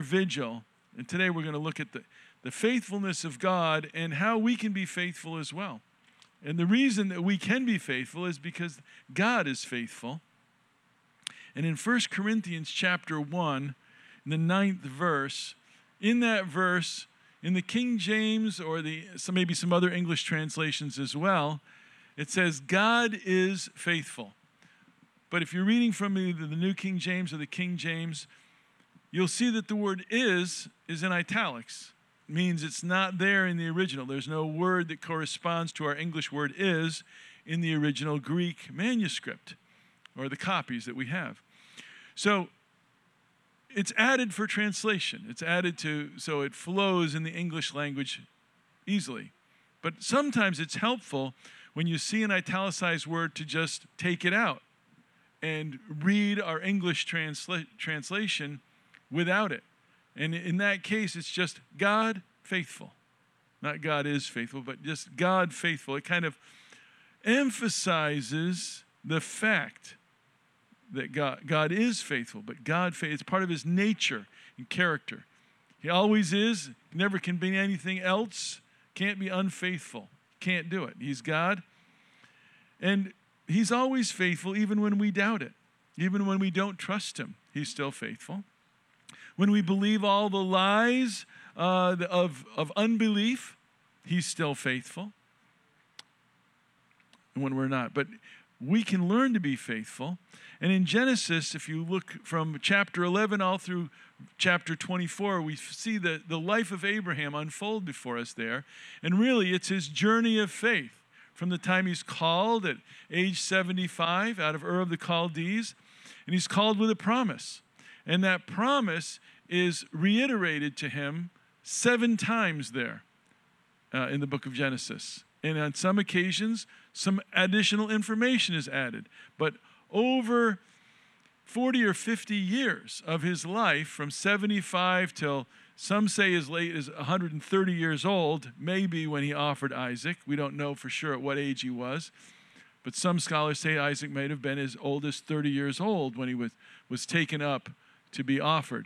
vigil. And today we're going to look at the faithfulness of God and how we can be faithful as well. And the reason that we can be faithful is because God is faithful. And in 1 Corinthians chapter 1, in the 9th verse, in that verse, in the King James or maybe some other English translations as well, it says, God is faithful. But if you're reading from either the New King James or the King James, you'll see that the word is in italics. It means it's not there in the original. There's no word that corresponds to our English word is in the original Greek manuscript or the copies that we have. So it's added for translation. It's added so it flows in the English language easily. But sometimes it's helpful when you see an italicized word to just take it out and read our English translation without it. And in that case, it's just God faithful. Not God is faithful, but just God faithful. It kind of emphasizes the fact that God is faithful, but it's part of his nature and character. He always is, never can be anything else, can't be unfaithful, can't do it. He's God, and he's always faithful even when we doubt it. Even when we don't trust him, he's still faithful. When we believe all the lies of unbelief, he's still faithful. And when we're not. But we can learn to be faithful. And in Genesis, if you look from chapter 11 all through chapter 24, we see the life of Abraham unfold before us there. And really, it's his journey of faith from the time he's called at age 75 out of Ur of the Chaldees. And he's called with a promise. And that promise is reiterated to him 7 times there in the book of Genesis. And on some occasions, some additional information is added. But over 40 or 50 years of his life, from 75 till some say as late as 130 years old, maybe when he offered Isaac. We don't know for sure at what age he was. But some scholars say Isaac might have been as old as 30 years old when he was taken up to be offered.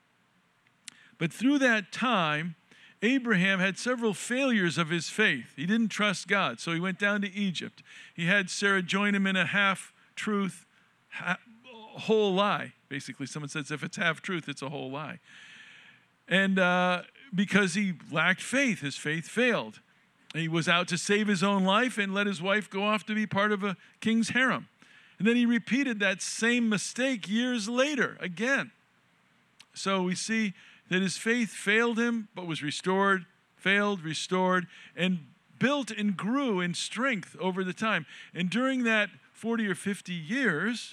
But through that time, Abraham had several failures of his faith. He didn't trust God, so he went down to Egypt. He had Sarah join him in a half-truth, whole lie. Basically, someone says if it's half-truth, it's a whole lie. And because he lacked faith, his faith failed. He was out to save his own life and let his wife go off to be part of a king's harem. And then he repeated that same mistake years later again. So we see that his faith failed him, but was restored, failed, restored, and built and grew in strength over the time. And during that 40 or 50 years,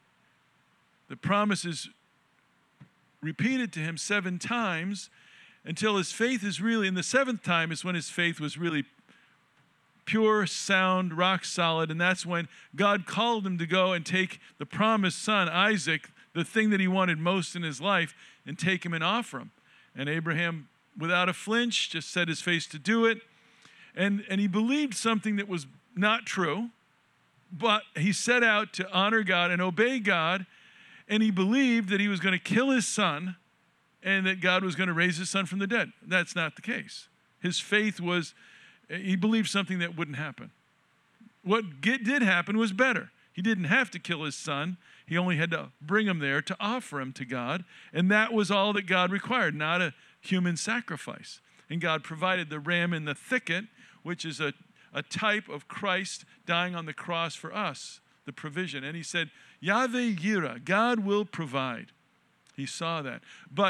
the promise is repeated to him 7 times until his faith is really, in the 7th time is when his faith was really pure, sound, rock solid, and that's when God called him to go and take the promised son, Isaac, the thing that he wanted most in his life, and take him and offer him. And Abraham, without a flinch, just set his face to do it. And he believed something that was not true, but he set out to honor God and obey God, and he believed that he was going to kill his son and that God was going to raise his son from the dead. That's not the case. His faith was, he believed something that wouldn't happen. What did happen was better. He didn't have to kill his son. He only had to bring him there to offer him to God. And that was all that God required, not a human sacrifice. And God provided the ram in the thicket, which is a type of Christ dying on the cross for us, the provision. And he said, Yahweh Yireh, God will provide. He saw that.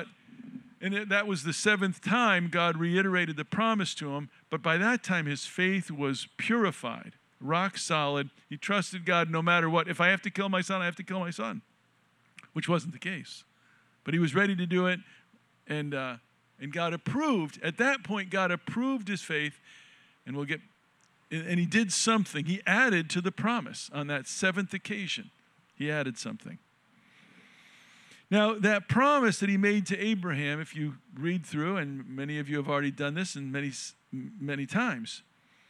And that was the 7th time God reiterated the promise to him. But by that time, his faith was purified, rock solid. He trusted God no matter what. If I have to kill my son, I have to kill my son, which wasn't the case. But he was ready to do it, and God approved. At that point, God approved his faith, and he did something. He added to the promise on that 7th occasion. He added something. Now, that promise that he made to Abraham, if you read through, and many of you have already done this and many times,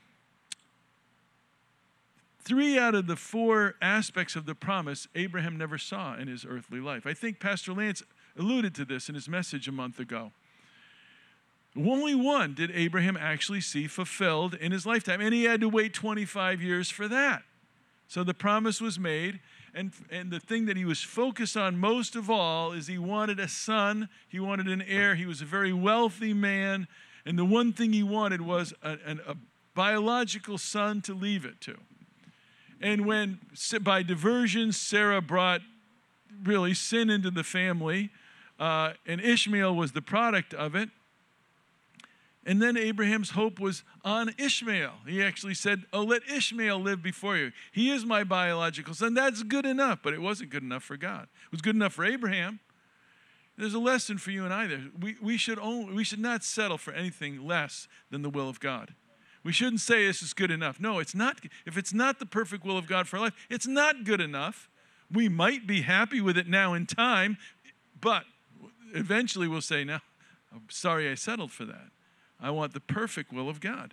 3 out of the 4 aspects of the promise Abraham never saw in his earthly life. I think Pastor Lance alluded to this in his message a month ago. Only one did Abraham actually see fulfilled in his lifetime, and he had to wait 25 years for that. So the promise was made, and the thing that he was focused on most of all is he wanted a son, he wanted an heir, he was a very wealthy man, and the one thing he wanted was a biological son to leave it to. And when, by diversion, Sarah brought really sin into the family, and Ishmael was the product of it, and then Abraham's hope was on Ishmael. He actually said, oh, let Ishmael live before you. He is my biological son. That's good enough, but it wasn't good enough for God. It was good enough for Abraham. There's a lesson for you and I there. We should not settle for anything less than the will of God. We shouldn't say this is good enough. No, it's not. If it's not the perfect will of God for our life, it's not good enough. We might be happy with it now in time, but eventually we'll say, no, I'm sorry I settled for that. I want the perfect will of God.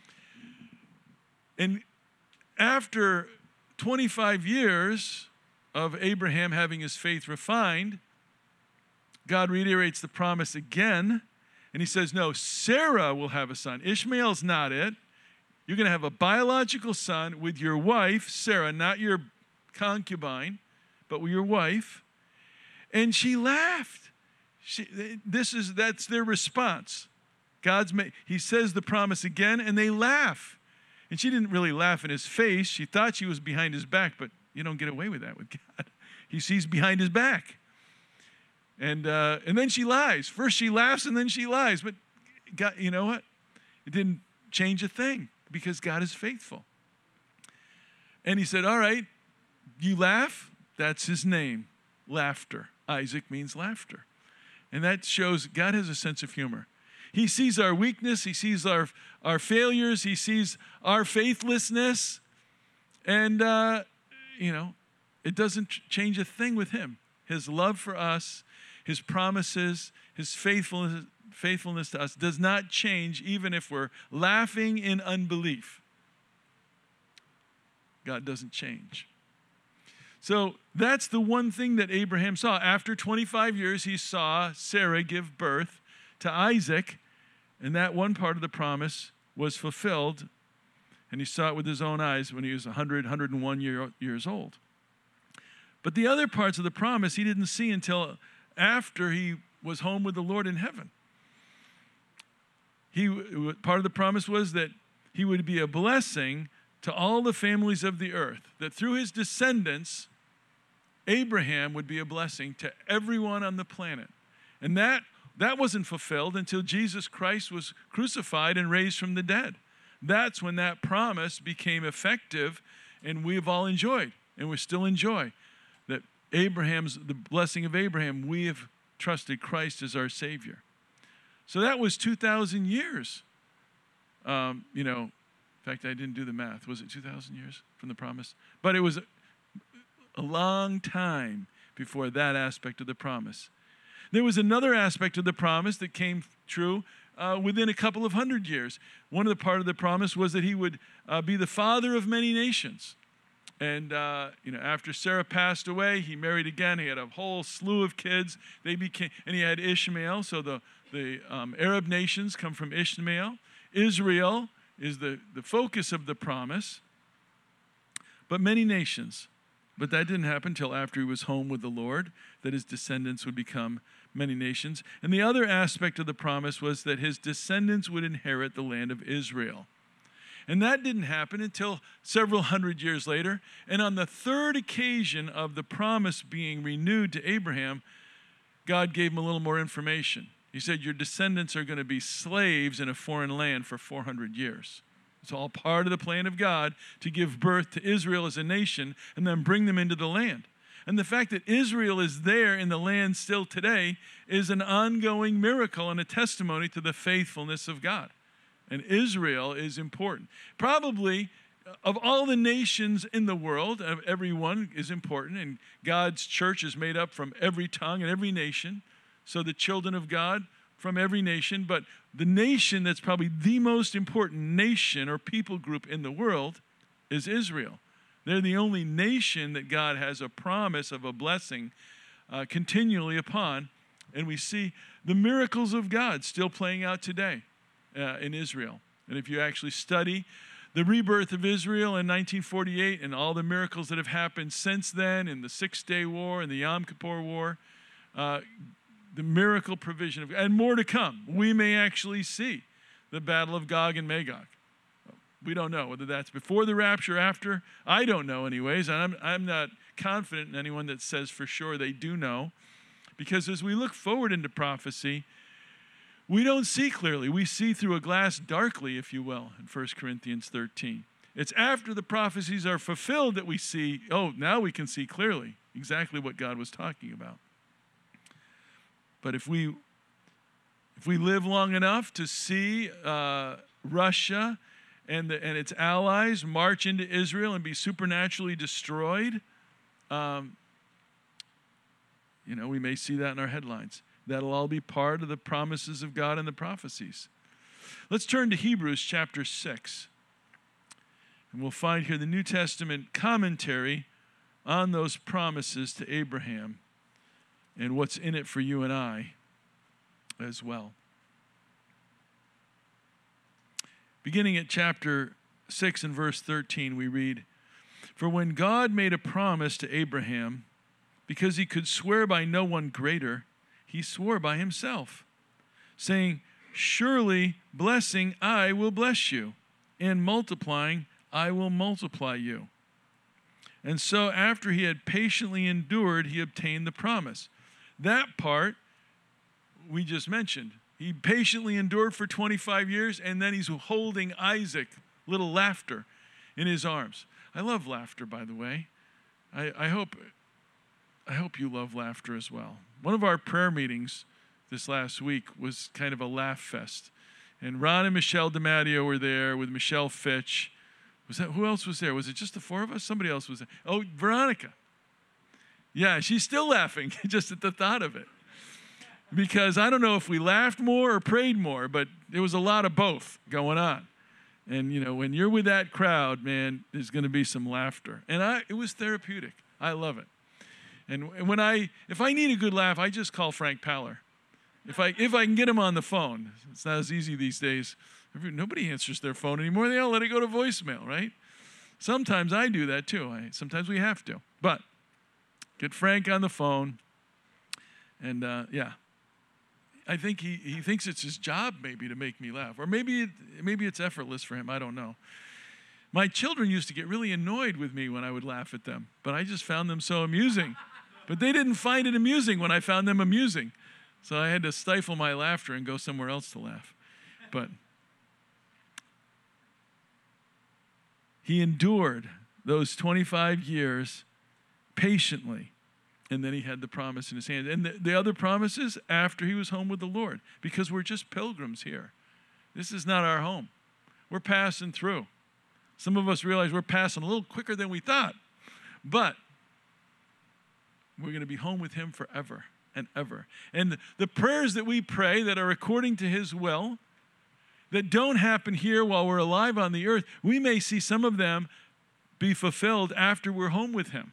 And after 25 years of Abraham having his faith refined, God reiterates the promise again, and he says, no, Sarah will have a son. Ishmael's not it. You're going to have a biological son with your wife, Sarah, not your concubine, but with your wife. And she laughed. That's their response. He says the promise again, and they laugh. And she didn't really laugh in his face. She thought she was behind his back, but you don't get away with that with God. He sees behind his back. And then she lies. First she laughs, and then she lies. But God, you know what? It didn't change a thing because God is faithful. And he said, all right, you laugh? That's his name, laughter. Isaac means laughter. And that shows God has a sense of humor. He sees our weakness. He sees our failures. He sees our faithlessness. And, it doesn't change a thing with him. His love for us, his promises, his faithfulness to us does not change even if we're laughing in unbelief. God doesn't change. So that's the one thing that Abraham saw. After 25 years, he saw Sarah give birth to Isaac, and that one part of the promise was fulfilled, and he saw it with his own eyes when he was 101 years old. But the other parts of the promise he didn't see until after he was home with the Lord in heaven. Part of the promise was that he would be a blessing to all the families of the earth, that through his descendants, Abraham would be a blessing to everyone on the planet. And that wasn't fulfilled until Jesus Christ was crucified and raised from the dead. That's when that promise became effective, and we've all enjoyed, and we still enjoy, that the blessing of Abraham, we have trusted Christ as our Savior. So that was 2,000 years. In fact, I didn't do the math. Was it 2,000 years from the promise? But it was a long time before that aspect of the promise. There was another aspect of the promise that came true within a couple of hundred years. One of the part of the promise was that he would be the father of many nations. And after Sarah passed away, he married again. He had a whole slew of kids. And he had Ishmael. So the Arab nations come from Ishmael. Israel is the focus of the promise. But many nations. But that didn't happen until after he was home with the Lord, that his descendants would become many nations. And the other aspect of the promise was that his descendants would inherit the land of Israel. And that didn't happen until several hundred years later. And on the third occasion of the promise being renewed to Abraham, God gave him a little more information. He said, your descendants are going to be slaves in a foreign land for 400 years. It's all part of the plan of God to give birth to Israel as a nation and then bring them into the land. And the fact that Israel is there in the land still today is an ongoing miracle and a testimony to the faithfulness of God. And Israel is important. Probably of all the nations in the world, everyone is important, and God's church is made up from every tongue and every nation. So the children of God from every nation, but the nation that's probably the most important nation or people group in the world is Israel. They're the only nation that God has a promise of a blessing continually upon, And we see the miracles of God still playing out today in Israel. And if you actually study the rebirth of Israel in 1948 and all the miracles that have happened since then in the Six-Day War and the Yom Kippur War, the miracle provision of, and more to come. We may actually see the battle of Gog and Magog. We don't know whether that's before the rapture, after. I don't know anyways. I'm not confident in anyone that says for sure they do know. Because as we look forward into prophecy, we don't see clearly. We see through a glass darkly, if you will, in 1 Corinthians 13. It's after the prophecies are fulfilled that we see, oh, now we can see clearly exactly what God was talking about. But if we live long enough to see Russia and its allies march into Israel and be supernaturally destroyed, we may see that in our headlines. That'll all be part of the promises of God and the prophecies. Let's turn to Hebrews chapter 6. And we'll find here the New Testament commentary on those promises to Abraham and what's in it for you and I as well. Beginning at chapter 6 and verse 13, we read, "For when God made a promise to Abraham, because he could swear by no one greater, he swore by himself, saying, 'Surely blessing I will bless you, and multiplying I will multiply you.' And so after he had patiently endured, he obtained the promise." That part we just mentioned. He patiently endured for 25 years, and then he's holding Isaac, little laughter, in his arms. I love laughter, by the way. I hope you love laughter as well. One of our prayer meetings this last week was kind of a laugh fest. And Ron and Michelle DiMatteo were there with Michelle Fitch. Who else was there? Was it just the four of us? Somebody else was there. Oh, Veronica. Yeah, she's still laughing just at the thought of it. Because I don't know if we laughed more or prayed more, but there was a lot of both going on. And, when you're with that crowd, man, there's going to be some laughter. And it was therapeutic. I love it. And if I need a good laugh, I just call Frank Paller. If I can get him on the phone. It's not as easy these days. Nobody answers their phone anymore. They all let it go to voicemail, right? Sometimes I do that too. Sometimes we have to. But get Frank on the phone. And I think he thinks it's his job maybe to make me laugh. Or maybe it's effortless for him. I don't know. My children used to get really annoyed with me when I would laugh at them. But I just found them so amusing. But they didn't find it amusing when I found them amusing. So I had to stifle my laughter and go somewhere else to laugh. But he endured those 25 years patiently. And then he had the promise in his hand. And the other promises after he was home with the Lord. Because we're just pilgrims here. This is not our home. We're passing through. Some of us realize we're passing a little quicker than we thought. But we're going to be home with him forever and ever. And the prayers that we pray that are according to his will, that don't happen here while we're alive on the earth, we may see some of them be fulfilled after we're home with him.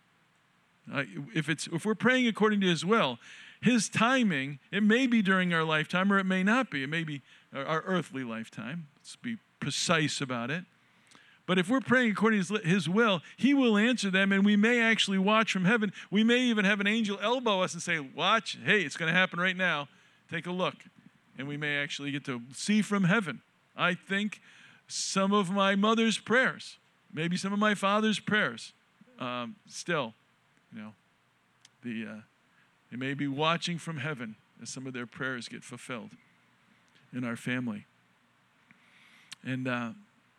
If we're praying according to his will, his timing, it may be during our lifetime or it may not be. It may be our earthly lifetime. Let's be precise about it. But if we're praying according to his will, he will answer them, and we may actually watch from heaven. We may even have an angel elbow us and say, watch, hey, it's going to happen right now. Take a look. And we may actually get to see from heaven. I think some of my mother's prayers, maybe some of my father's prayers, still, they may be watching from heaven as some of their prayers get fulfilled in our family. And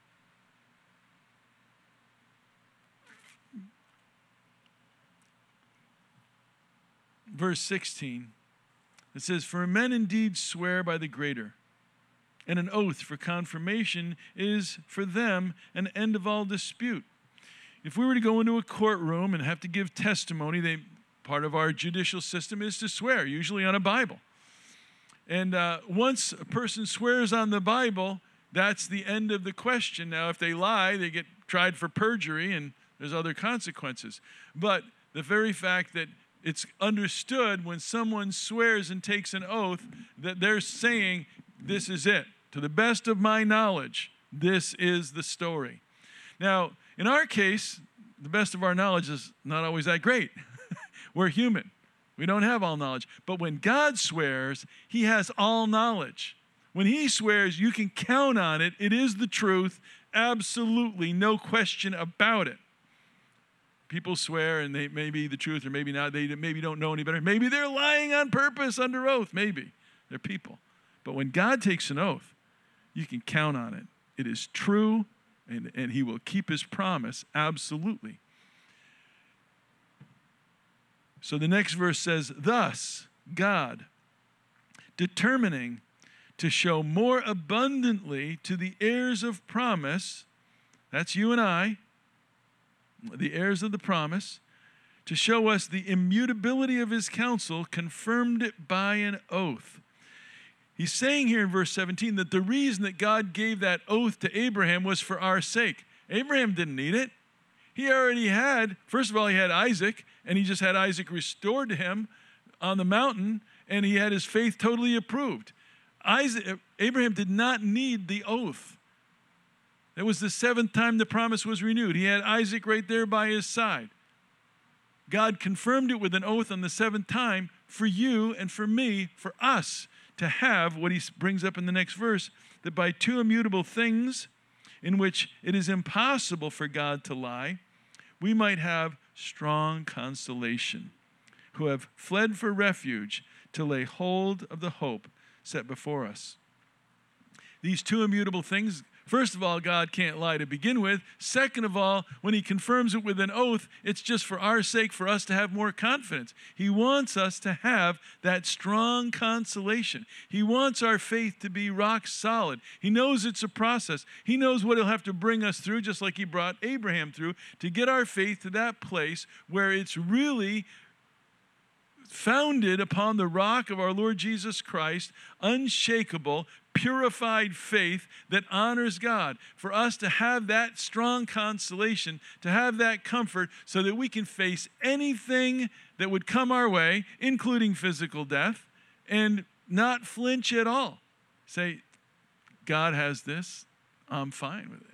verse 16, it says, "For men indeed swear by the greater, and an oath for confirmation is for them an end of all dispute." If we were to go into a courtroom and have to give testimony, part of our judicial system is to swear, usually on a Bible. And once a person swears on the Bible, that's the end of the question. Now, if they lie, they get tried for perjury, and there's other consequences. But the very fact that it's understood when someone swears and takes an oath that they're saying, this is it. To the best of my knowledge, this is the story. Now, in our case, the best of our knowledge is not always that great. We're human. We don't have all knowledge. But when God swears, he has all knowledge. When he swears, you can count on it. It is the truth. Absolutely, no question about it. People swear, and they may be the truth or maybe not. They maybe don't know any better. Maybe they're lying on purpose under oath. Maybe. They're people. But when God takes an oath, you can count on it. It is true, and he will keep his promise. Absolutely. So the next verse says, thus, God, determining to show more abundantly to the heirs of promise, that's you and I, the heirs of the promise, to show us the immutability of his counsel, confirmed it by an oath. He's saying here in verse 17 that the reason that God gave that oath to Abraham was for our sake. Abraham didn't need it. He already had, first of all, he had Isaac, and he just had Isaac restored to him on the mountain, and he had his faith totally approved. Abraham did not need the oath. It was the seventh time the promise was renewed. He had Isaac right there by his side. God confirmed it with an oath on the seventh time for you and for me, for us, to have what he brings up in the next verse, that by two immutable things in which it is impossible for God to lie, we might have strong consolation, who have fled for refuge to lay hold of the hope set before us. These two immutable things, first of all, God can't lie to begin with. Second of all, when he confirms it with an oath, it's just for our sake, for us to have more confidence. He wants us to have that strong consolation. He wants our faith to be rock solid. He knows it's a process. He knows what he'll have to bring us through, just like he brought Abraham through, to get our faith to that place where it's really founded upon the rock of our Lord Jesus Christ, unshakable, purified faith that honors God. For us to have that strong consolation, to have that comfort so that we can face anything that would come our way, including physical death, and not flinch at all. Say, God has this, I'm fine with it.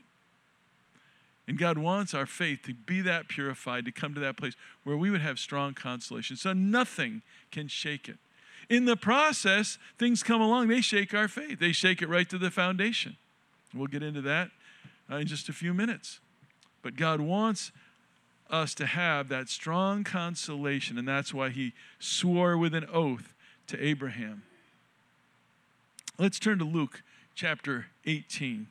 And God wants our faith to be that purified, to come to that place where we would have strong consolation. So nothing can shake it. In the process, things come along, they shake our faith. They shake it right to the foundation. We'll get into that in just a few minutes. But God wants us to have that strong consolation, and that's why he swore with an oath to Abraham. Let's turn to Luke chapter 18.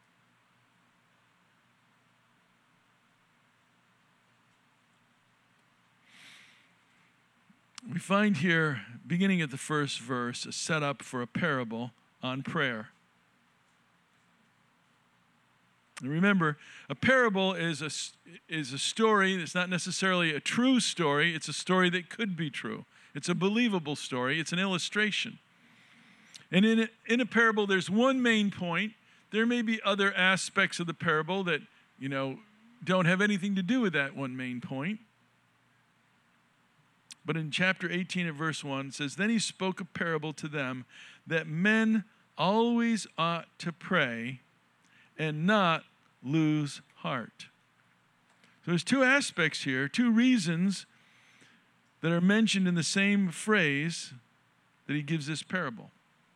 We find here, beginning at the first verse, a setup for a parable on prayer. And remember, a parable is a story that's not necessarily a true story. It's a story that could be true. It's a believable story. It's an illustration. And in a parable, there's one main point. There may be other aspects of the parable that, don't have anything to do with that one main point. But in chapter 18 at verse 1, it says, then he spoke a parable to them that men always ought to pray and not lose heart. So there's two aspects here, two reasons that are mentioned in the same phrase that he gives this parable.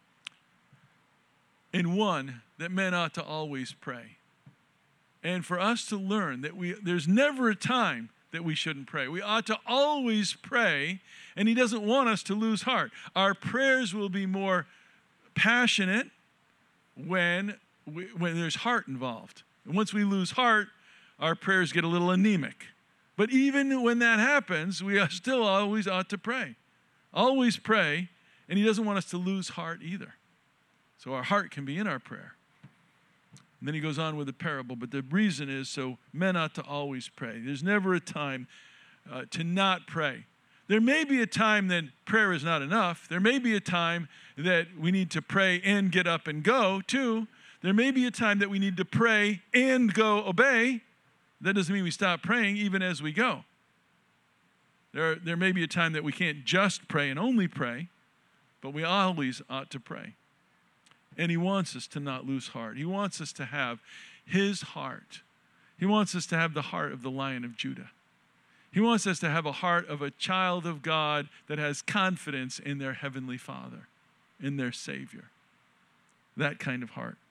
In one, that men ought to always pray. And for us to learn that there's never a time that we shouldn't pray. We ought to always pray, and he doesn't want us to lose heart. Our prayers will be more passionate when there's heart involved. And once we lose heart, our prayers get a little anemic. But even when that happens, we still always ought to pray. Always pray, and he doesn't want us to lose heart either. So our heart can be in our prayer. And then he goes on with the parable, but the reason is so men ought to always pray. There's never a time to not pray. There may be a time that prayer is not enough. There may be a time that we need to pray and get up and go, too. There may be a time that we need to pray and go obey. That doesn't mean we stop praying even as we go. There may be a time that we can't just pray and only pray, but we always ought to pray. And he wants us to not lose heart. He wants us to have his heart. He wants us to have the heart of the Lion of Judah. He wants us to have a heart of a child of God that has confidence in their heavenly Father, in their Savior. That kind of heart.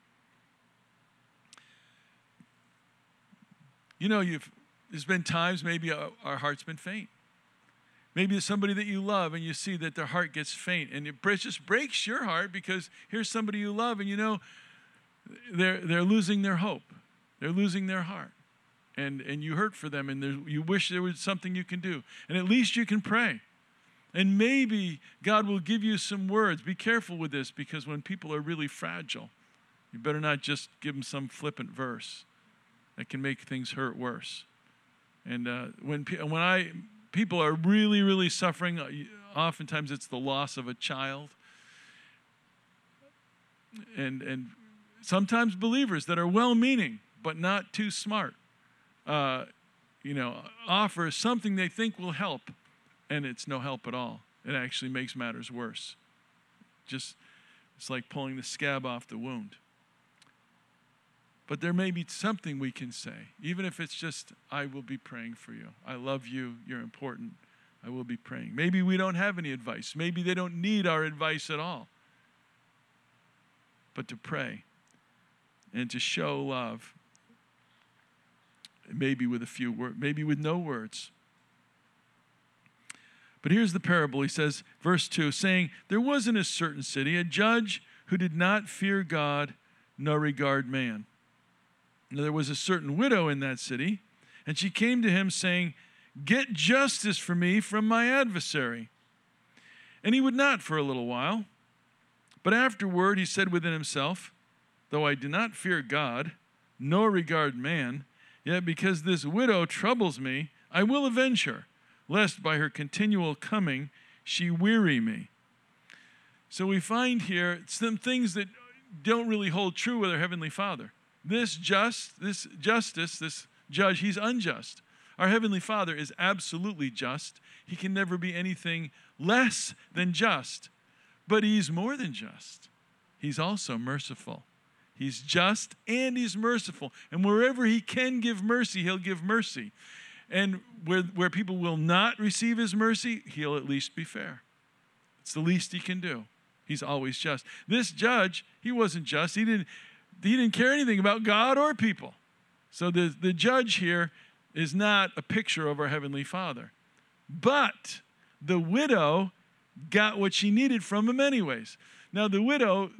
You know, there's been times maybe our heart's been faint. Maybe it's somebody that you love and you see that their heart gets faint, and it just breaks your heart because here's somebody you love and you know they're losing their hope. They're losing their heart. And you hurt for them, and you wish there was something you can do. And at least you can pray. And maybe God will give you some words. Be careful with this, because when people are really fragile, you better not just give them some flippant verse that can make things hurt worse. And when people are really, really suffering, oftentimes it's the loss of a child. And sometimes believers that are well-meaning but not too smart, offer something they think will help, and it's no help at all. It actually makes matters worse. It's like pulling the scab off the wound. But there may be something we can say, even if it's just, I will be praying for you. I love you. You're important. I will be praying. Maybe we don't have any advice. Maybe they don't need our advice at all. But to pray and to show love, maybe with a few words, maybe with no words. But here's the parable. He says, verse 2, saying, there was in a certain city a judge who did not fear God nor regard man. Now there was a certain widow in that city, and she came to him saying, get justice for me from my adversary. And he would not for a little while. But afterward he said within himself, though I do not fear God nor regard man, yet because this widow troubles me, I will avenge her, lest by her continual coming she weary me. So we find here some things that don't really hold true with our Heavenly Father. This judge, he's unjust. Our Heavenly Father is absolutely just. He can never be anything less than just. But he's more than just. He's also merciful. He's just and he's merciful. And wherever he can give mercy, he'll give mercy. And where people will not receive his mercy, he'll at least be fair. It's the least he can do. He's always just. This judge, he wasn't just. He didn't care anything about God or people. So the judge here is not a picture of our Heavenly Father. But the widow got what she needed from him anyways. Now the widow,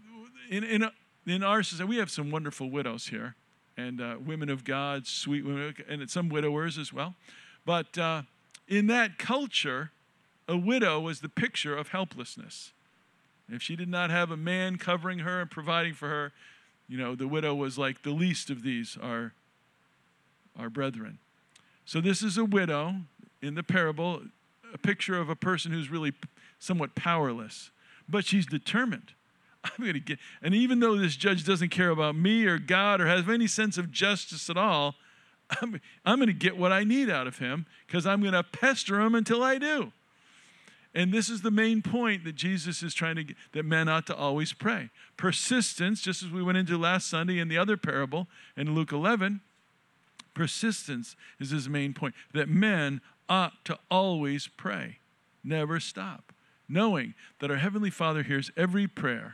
in our society, we have some wonderful widows here, and women of God, sweet women, and some widowers as well. But in that culture, a widow was the picture of helplessness. If she did not have a man covering her and providing for her, the widow was like the least of these, our brethren. So this is a widow in the parable, a picture of a person who's really somewhat powerless, but she's determined. I'm going to get, and even though this judge doesn't care about me or God or has any sense of justice at all, I'm going to get what I need out of him because I'm going to pester him until I do. And this is the main point that Jesus is trying to get, that men ought to always pray. Persistence, just as we went into last Sunday in the other parable in Luke 11, persistence is his main point, that men ought to always pray, never stop, knowing that our Heavenly Father hears every prayer.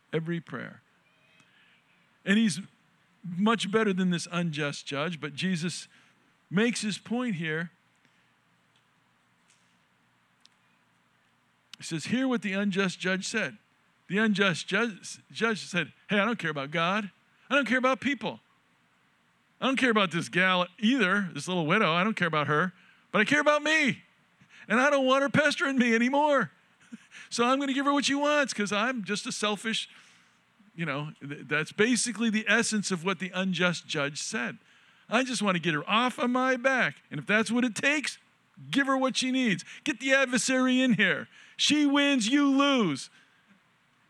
And he's much better than this unjust judge, but Jesus makes his point here. He says, hear what the unjust judge said. The unjust judge said, hey, I don't care about God. I don't care about people. I don't care about this gal either, this little widow. I don't care about her, but I care about me. And I don't want her pestering me anymore. So I'm going to give her what she wants because I'm just a selfish, that's basically the essence of what the unjust judge said. I just want to get her off of my back. And if that's what it takes, give her what she needs. Get the adversary in here. She wins, you lose.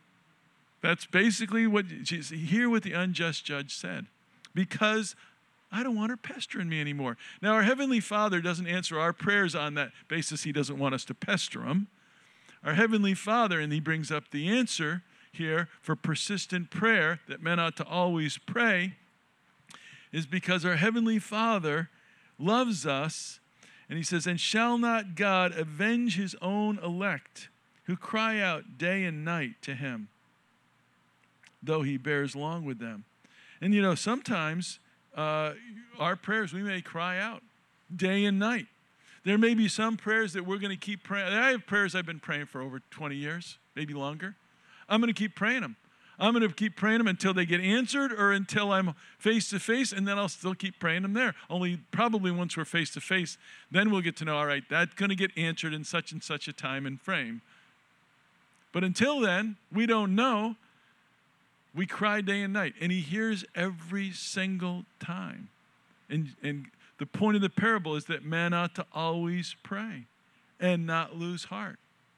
That's basically hear what the unjust judge said. Because I don't want her pestering me anymore. Now, our Heavenly Father doesn't answer our prayers on that basis. He doesn't want us to pester him. Our Heavenly Father, and he brings up the answer here for persistent prayer that men ought to always pray, is because our Heavenly Father loves us, and he says, and shall not God avenge his own elect who cry out day and night to him, though he bears long with them? And sometimes our prayers, we may cry out day and night. There may be some prayers that we're going to keep praying. I have prayers I've been praying for over 20 years, maybe longer. I'm going to keep praying them. I'm going to keep praying them until they get answered or until I'm face to face, and then I'll still keep praying them there. Only probably once we're face to face, then we'll get to know, all right, that's going to get answered in such and such a time and frame. But until then, we don't know. We cry day and night, and he hears every single time. And the point of the parable is that men ought to always pray and not lose heart.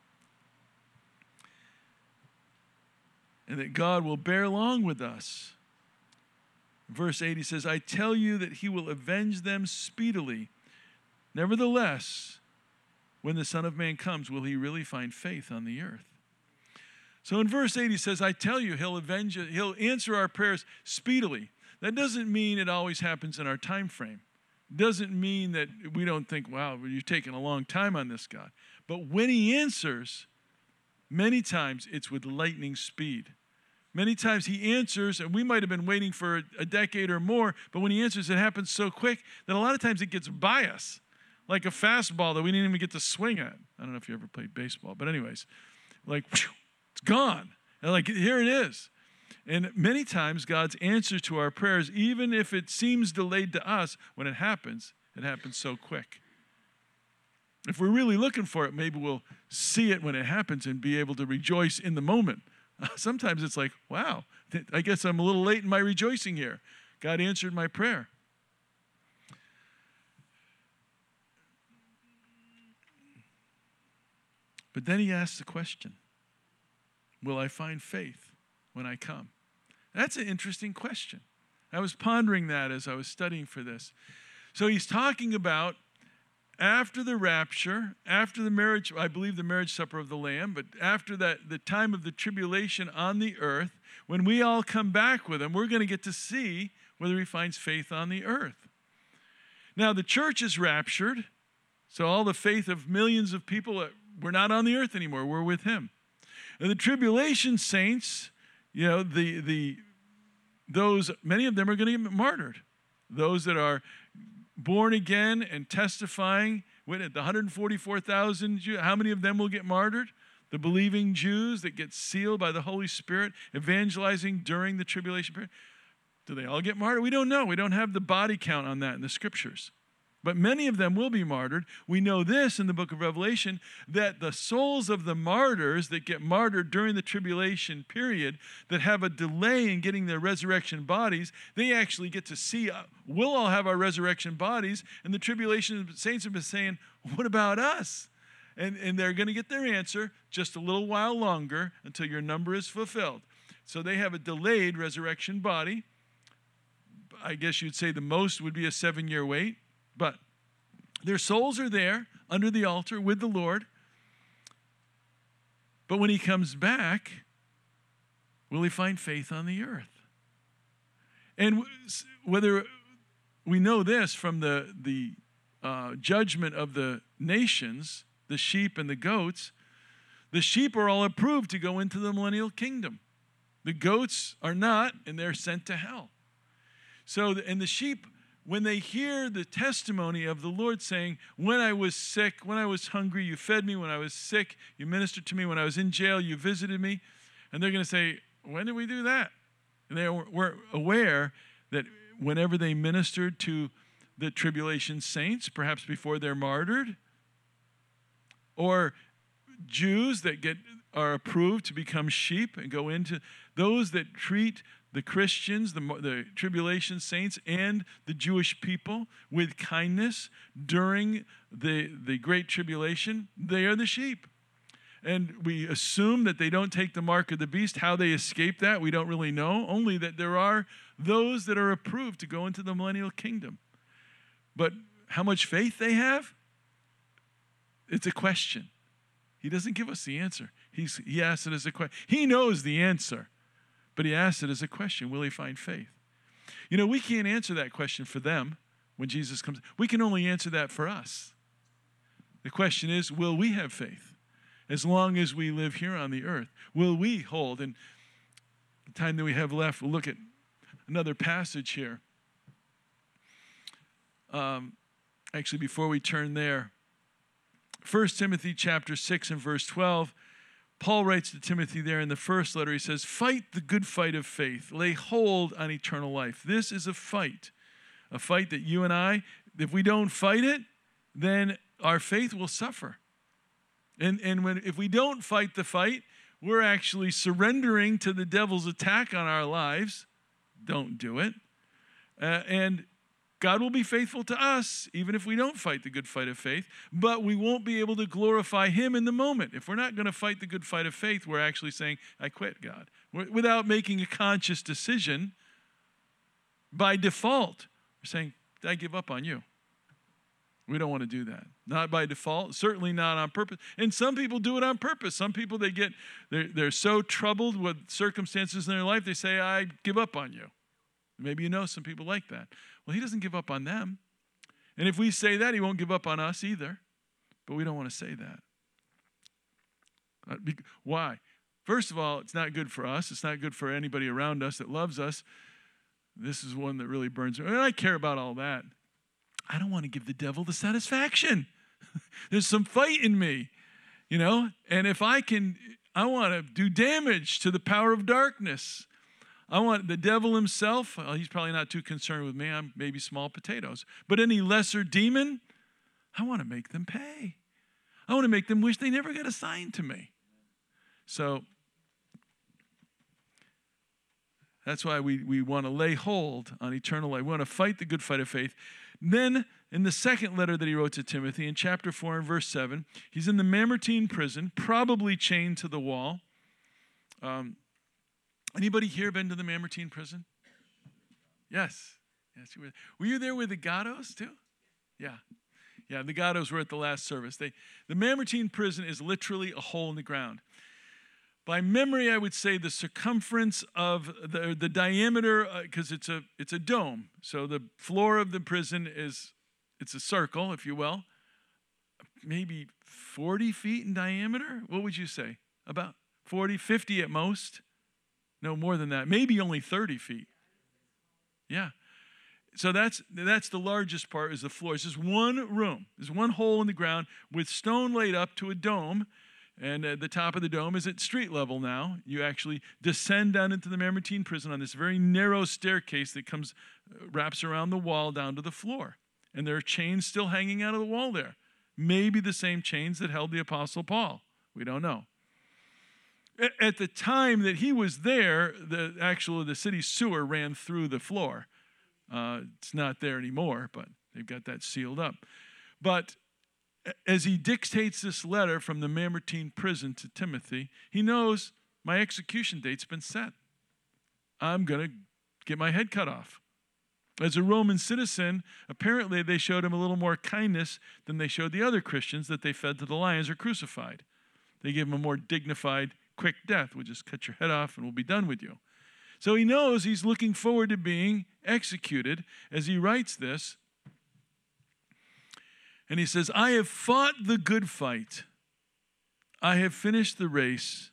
And that God will bear long with us. Verse 8, he says, I tell you that he will avenge them speedily. Nevertheless, when the Son of Man comes, will he really find faith on the earth? So in verse 8, he says, I tell you, he'll answer our prayers speedily. That doesn't mean it always happens in our time frame. It doesn't mean that we don't think, wow, you've taken a long time on this, God. But when he answers, many times it's with lightning speed. Many times he answers, and we might have been waiting for a decade or more, but when he answers, it happens so quick that a lot of times it gets by us, like a fastball that we didn't even get to swing at. I don't know if you ever played baseball, but anyways, like, whew, it's gone. And like, here it is. And many times God's answer to our prayers, even if it seems delayed to us, when it happens so quick. If we're really looking for it, maybe we'll see it when it happens and be able to rejoice in the moment. Sometimes it's like, wow, I guess I'm a little late in my rejoicing here. God answered my prayer. But then he asks the question, will I find faith when I come? That's an interesting question. I was pondering that as I was studying for this. So he's talking about after the rapture, after the marriage, I believe the marriage supper of the Lamb, but after that, the time of the tribulation on the earth, when we all come back with him, we're going to get to see whether he finds faith on the earth. Now, the church is raptured, so all the faith of millions of people, we're not on the earth anymore, we're with him. And the tribulation saints, many of them are going to get martyred. Those that are born again and testifying, the 144,000 Jews, how many of them will get martyred? The believing Jews that get sealed by the Holy Spirit, evangelizing during the tribulation period. Do they all get martyred? We don't know. We don't have the body count on that in the scriptures. But many of them will be martyred. We know this in the book of Revelation, that the souls of the martyrs that get martyred during the tribulation period, that have a delay in getting their resurrection bodies, they actually get to see, we'll all have our resurrection bodies, and the tribulation saints have been saying, what about us? And they're going to get their answer just a little while longer until your number is fulfilled. So they have a delayed resurrection body. I guess you'd say the most would be a 7-year wait. But their souls are there under the altar with the Lord. But when he comes back, will he find faith on the earth? And whether we know this from the judgment of the nations, the sheep and the goats, the sheep are all approved to go into the millennial kingdom. The goats are not, and they're sent to hell. So, and the sheep, when they hear the testimony of the Lord saying, when I was sick, when I was hungry, you fed me. When I was sick, you ministered to me. When I was in jail, you visited me. And they're going to say, when did we do that? And they were aware that whenever they ministered to the tribulation saints, perhaps before they're martyred, or Jews that are approved to become sheep and go into, those that treat the Christians, the tribulation saints, and the Jewish people with kindness during the great tribulation, they are the sheep. and we assume that they don't take the mark of the beast. How they escape that, we don't really know, only that there are those that are approved to go into the millennial kingdom. But how much faith they have, it's a question. He doesn't give us the answer. He asks it as a question. He knows the answer, but he asks it as a question. Will he find faith? You know, we can't answer that question for them when Jesus comes. We can only answer that for us. The question is, will we have faith? As long as we live here on the earth, will we hold? And the time that we have left, we'll look at another passage here. Actually, before we turn there, 1 Timothy chapter 6 and verse 12, Paul writes to Timothy there in the first letter, he says, fight the good fight of faith. Lay hold on eternal life. This is a fight that you and I, if we don't fight it, then our faith will suffer. And if we don't fight the fight, we're actually surrendering to the devil's attack on our lives. Don't do it. And God will be faithful to us, even if we don't fight the good fight of faith, but we won't be able to glorify him in the moment. If we're not going to fight the good fight of faith, we're actually saying, I quit, God. Without making a conscious decision, by default, we're saying, I give up on you. We don't want to do that. Not by default, certainly not on purpose. And some people do it on purpose. Some people, they're so troubled with circumstances in their life, they say, I give up on you. Maybe you know some people like that. Well, he doesn't give up on them. And if we say that, he won't give up on us either. But we don't want to say that. Why? First of all, it's not good for us. It's not good for anybody around us that loves us. This is one that really burns me. And I care about all that. I don't want to give the devil the satisfaction. There's some fight in me, you know? And if I want to do damage to the power of darkness. I want the devil himself, he's probably not too concerned with me. I'm maybe small potatoes. But any lesser demon, I want to make them pay. I want to make them wish they never got assigned to me. So that's why we want to lay hold on eternal life. We want to fight the good fight of faith. Then, in the second letter that he wrote to Timothy, in chapter 4 and verse 7, he's in the Mamertine prison, probably chained to the wall. Anybody here been to the Mamertine prison? Yes. Yes, you were. Were you there with the Gattos too? Yeah. Yeah, the Gattos were at the last service. The Mamertine prison is literally a hole in the ground. By memory, I would say the circumference of the diameter, because it's a dome. So the floor of the prison it's a circle, if you will, maybe 40 feet in diameter. What would you say? About 40, 50 at most? No, more than that. Maybe only 30 feet. Yeah. So that's the largest part is the floor. It's just one room. There's one hole in the ground with stone laid up to a dome. And the top of the dome is at street level now. You actually descend down into the Mamertine prison on this very narrow staircase that wraps around the wall down to the floor. And there are chains still hanging out of the wall there. Maybe the same chains that held the Apostle Paul. We don't know. At the time that he was there, the city sewer ran through the floor. It's not there anymore, but they've got that sealed up. But as he dictates this letter from the Mamertine prison to Timothy, he knows my execution date's been set. I'm going to get my head cut off. As a Roman citizen, apparently they showed him a little more kindness than they showed the other Christians that they fed to the lions or crucified. They gave him a more dignified, quick death. We'll just cut your head off and we'll be done with you. So he knows he's looking forward to being executed as he writes this. And he says, I have fought the good fight. I have finished the race.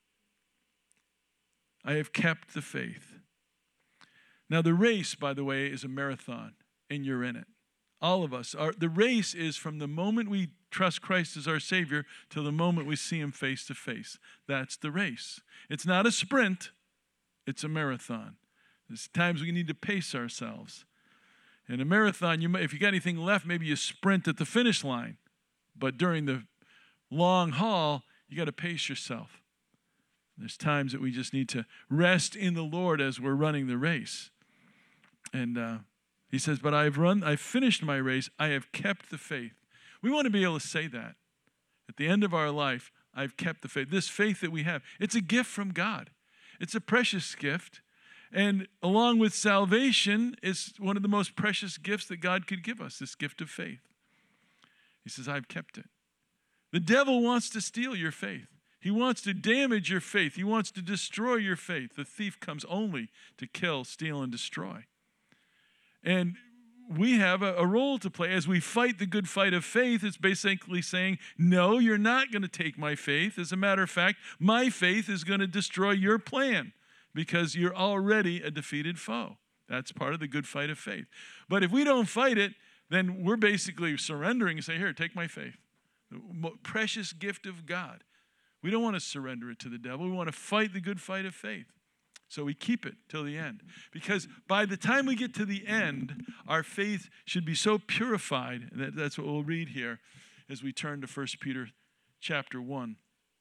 I have kept the faith. Now, the race, by the way, is a marathon, and you're in it. All of us. The race is from the moment we trust Christ as our Savior till the moment we see him face to face. That's the race. It's not a sprint. It's a marathon. There's times we need to pace ourselves. In a marathon, if you got anything left, maybe you sprint at the finish line. But during the long haul, you got to pace yourself. There's times that we just need to rest in the Lord as we're running the race. And he says, but I've finished my race. I have kept the faith. We want to be able to say that. At the end of our life, I've kept the faith. This faith that we have, it's a gift from God. It's a precious gift. And along with salvation, it's one of the most precious gifts that God could give us, this gift of faith. He says, I've kept it. The devil wants to steal your faith. He wants to damage your faith. He wants to destroy your faith. The thief comes only to kill, steal, and destroy. And we have a role to play. As we fight the good fight of faith, it's basically saying, no, you're not going to take my faith. As a matter of fact, my faith is going to destroy your plan because you're already a defeated foe. That's part of the good fight of faith. But if we don't fight it, then we're basically surrendering and say, here, take my faith. The precious gift of God. We don't want to surrender it to the devil. We want to fight the good fight of faith. So we keep it till the end. Because by the time we get to the end, our faith should be so purified. And that's what we'll read here as we turn to 1 Peter chapter 1.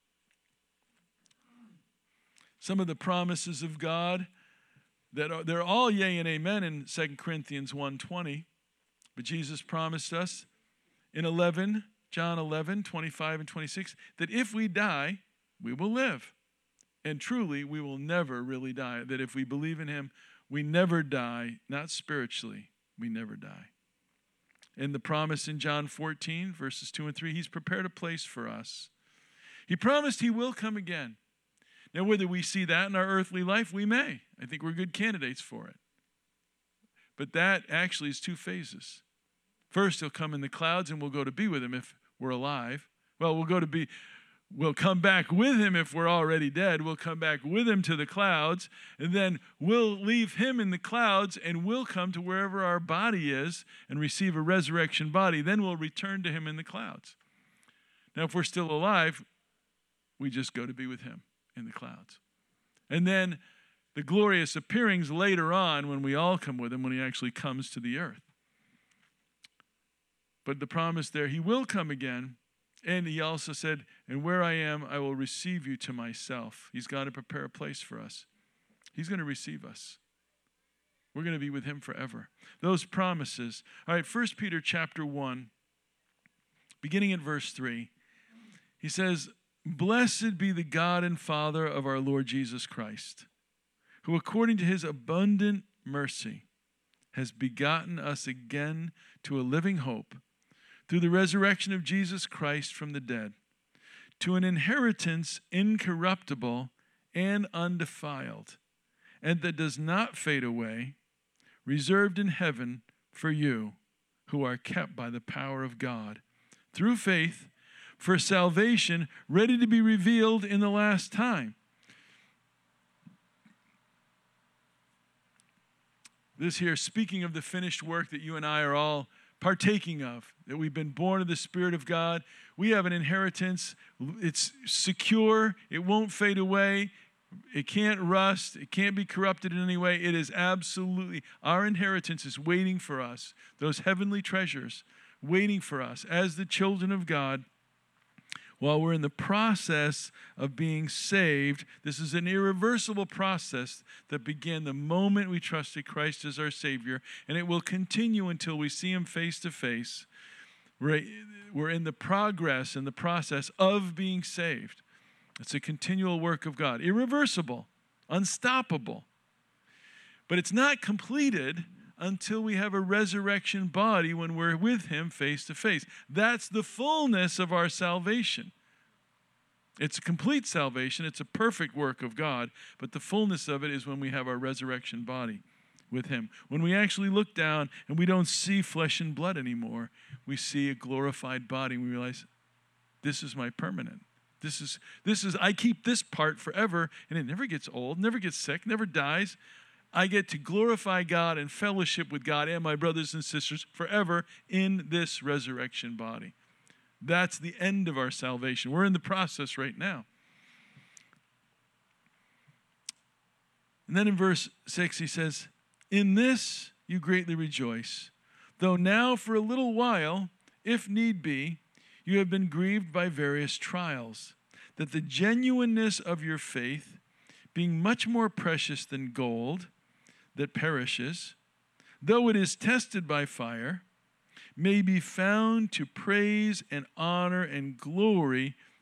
Some of the promises of God, they're all yea and amen in 2 Corinthians 1:20. But Jesus promised us in John 11, 25 and 26, that if we die, we will live. And truly, we will never really die. That if we believe in him, we never die, not spiritually, we never die. And the promise in John 14, verses 2 and 3, he's prepared a place for us. He promised he will come again. Now, whether we see that in our earthly life, we may. I think we're good candidates for it. But that actually is two phases. First, he'll come in the clouds and we'll go to be with him if we're alive. Well, we'll come back with him if we're already dead. We'll come back with him to the clouds, and then we'll leave him in the clouds, and we'll come to wherever our body is and receive a resurrection body. Then we'll return to him in the clouds. Now, if we're still alive, we just go to be with him in the clouds. And then the glorious appearings later on when we all come with him, when he actually comes to the earth. But the promise there, he will come again. And he also said, and where I am, I will receive you to myself. He's got to prepare a place for us. He's going to receive us. We're going to be with him forever. Those promises. All right, 1 Peter chapter 1, beginning at verse 3, he says, blessed be the God and Father of our Lord Jesus Christ, who according to his abundant mercy has begotten us again to a living hope through the resurrection of Jesus Christ from the dead, to an inheritance incorruptible and undefiled, and that does not fade away, reserved in heaven for you, who are kept by the power of God, through faith, for salvation ready to be revealed in the last time. This here, speaking of the finished work that you and I are all partaking of, that we've been born of the Spirit of God. We have an inheritance. It's secure. It won't fade away. It can't rust. It can't be corrupted in any way. It is absolutely, our inheritance is waiting for us. Those heavenly treasures waiting for us as the children of God. While we're in the process of being saved, this is an irreversible process that began the moment we trusted Christ as our Savior, and it will continue until we see him face to face. We're in the progress and the process of being saved. It's a continual work of God, irreversible, unstoppable. But it's not completed until we have a resurrection body when we're with him face to face. That's the fullness of our salvation. It's a complete salvation. It's a perfect work of God. But the fullness of it is when we have our resurrection body with him. When we actually look down and we don't see flesh and blood anymore, we see a glorified body and we realize, this is my permanent. This is I keep this part forever, and it never gets old, never gets sick, never dies. I get to glorify God and fellowship with God and my brothers and sisters forever in this resurrection body. That's the end of our salvation. We're in the process right now. And then in verse 6 he says, in this you greatly rejoice, though now for a little while, if need be, you have been grieved by various trials, that the genuineness of your faith, being much more precious than gold that perishes, though it is tested by fire, may be found to praise and honor and glory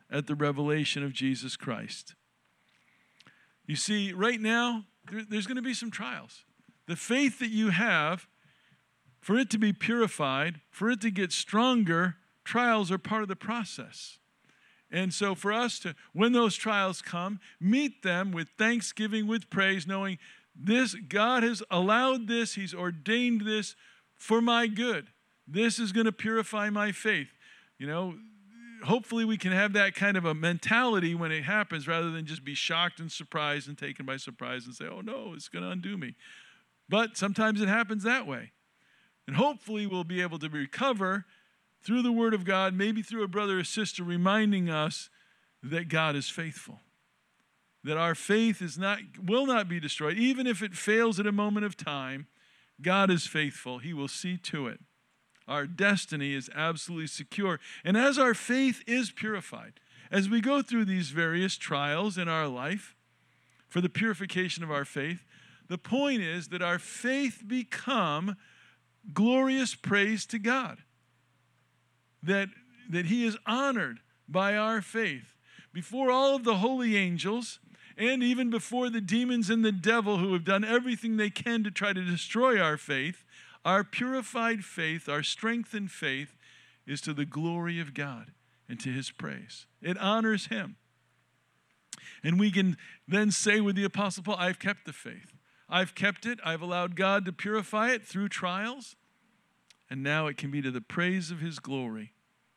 at the revelation of Jesus Christ. You see, right now, there's going to be some trials. The faith that you have, for it to be purified, for it to get stronger, trials are part of the process. And so for us to, when those trials come, meet them with thanksgiving, with praise, knowing this, God has allowed this, He's ordained this for my good. This is going to purify my faith. You know, hopefully we can have that kind of a mentality when it happens rather than just be shocked and surprised and taken by surprise and say, oh no, it's going to undo me. But sometimes it happens that way. And hopefully we'll be able to recover through the Word of God, maybe through a brother or sister reminding us that God is faithful, that our faith will not be destroyed. Even if it fails at a moment of time, God is faithful. He will see to it. Our destiny is absolutely secure. And as our faith is purified, as we go through these various trials in our life for the purification of our faith, the point is that our faith become glorious praise to God. That He is honored by our faith. Before all of the holy angels, and even before the demons and the devil who have done everything they can to try to destroy our faith, our purified faith, our strengthened faith, is to the glory of God and to His praise. It honors Him. And we can then say with the Apostle Paul, I've kept the faith. I've kept it. I've allowed God to purify it through trials. And now it can be to the praise of His glory.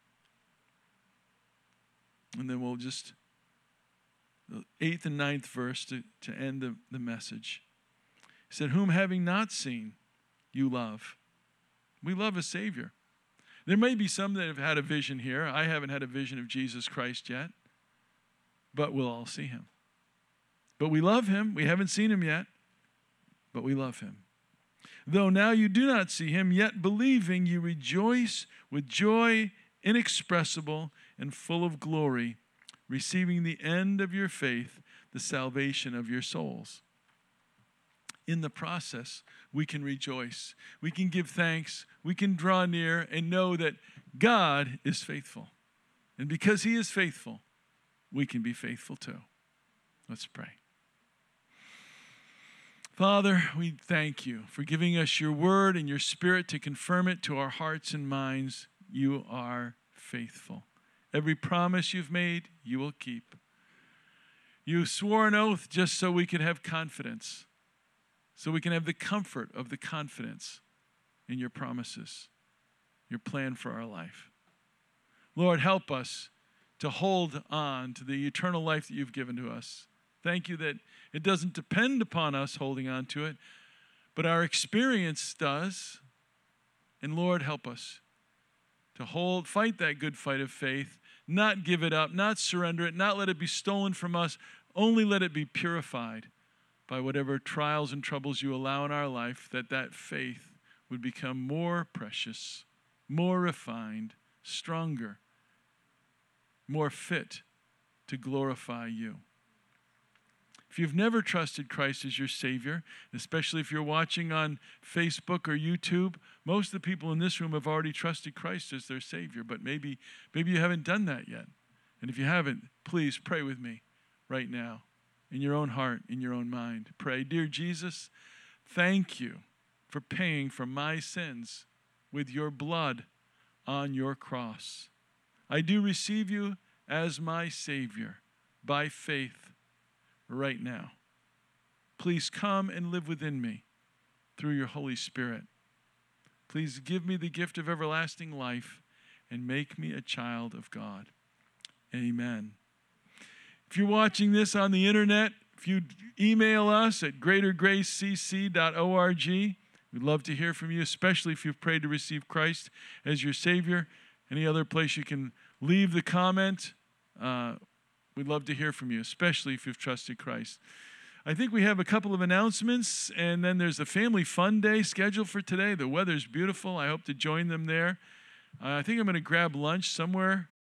And then we'll just, the 8th and 9th verse to end the message. He said, whom having not seen, you love. We love a Savior. There may be some that have had a vision here. I haven't had a vision of Jesus Christ yet. But we'll all see Him. But we love Him. We haven't seen Him yet. But we love Him. Though now you do not see Him, yet believing you rejoice with joy inexpressible and full of glory, receiving the end of your faith, the salvation of your souls. In the process, we can rejoice. We can give thanks. We can draw near and know that God is faithful. And because He is faithful, we can be faithful too. Let's pray. Father, we thank You for giving us Your word and Your Spirit to confirm it to our hearts and minds. You are faithful. Every promise You've made, You will keep. You swore an oath just so we could have confidence, so we can have the comfort of the confidence in Your promises, Your plan for our life. Lord, help us to hold on to the eternal life that You've given to us. Thank You that it doesn't depend upon us holding on to it, but our experience does. And Lord, help us to fight that good fight of faith, not give it up, not surrender it, not let it be stolen from us, only let it be purified by whatever trials and troubles You allow in our life, that faith would become more precious, more refined, stronger, more fit to glorify You. If you've never trusted Christ as your Savior, especially if you're watching on Facebook or YouTube, most of the people in this room have already trusted Christ as their Savior, but maybe you haven't done that yet. And if you haven't, please pray with me right now, in your own heart, in your own mind. Pray, dear Jesus, thank You for paying for my sins with Your blood on Your cross. I do receive You as my Savior by faith right now. Please come and live within me through Your Holy Spirit. Please give me the gift of everlasting life and make me a child of God. Amen. If you're watching this on the internet, if you email us at greatergracecc.org, we'd love to hear from you, especially if you've prayed to receive Christ as your Savior. Any other place you can leave the comment. We'd love to hear from you, especially if you've trusted Christ. I think we have a couple of announcements, and then there's a family fun day scheduled for today. The weather's beautiful. I hope to join them there. I think I'm going to grab lunch somewhere